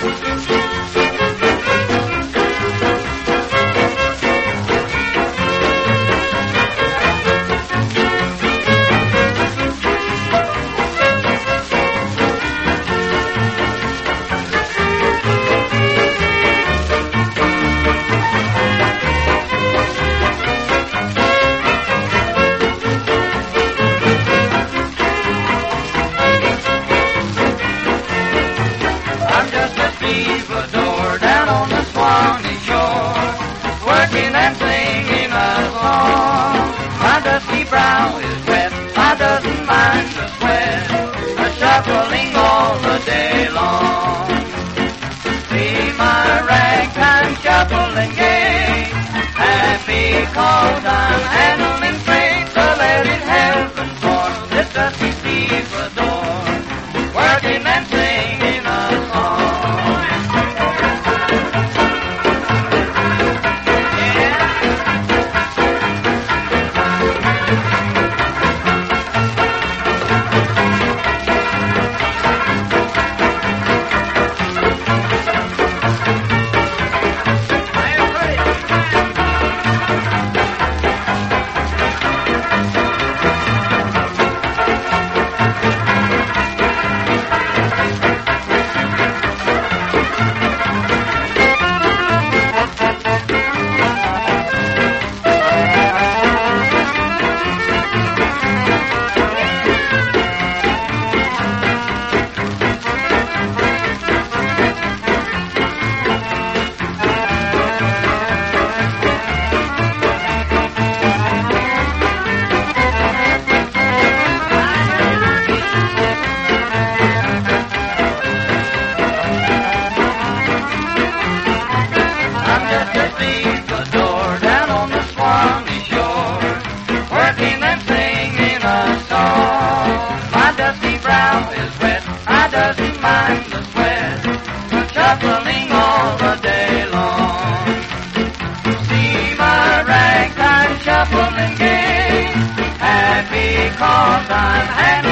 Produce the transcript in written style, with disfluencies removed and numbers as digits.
stevedore down on the Swanee shore, working and singing a song. My dusty brow is wet, I doesn't mind the sweat, a shuffling all the day long. See my ragtime shuffling gay, happy cause I'm handling freight, so let it happen for this dusty stevedore, working and singing a song. Stevedore down on the Swanee shore, working and singing a song. My dusty brow is wet, I doesn't mind the sweat, shuffling all the day long. See my ragtime shuffling gay, happy cause I'm happy.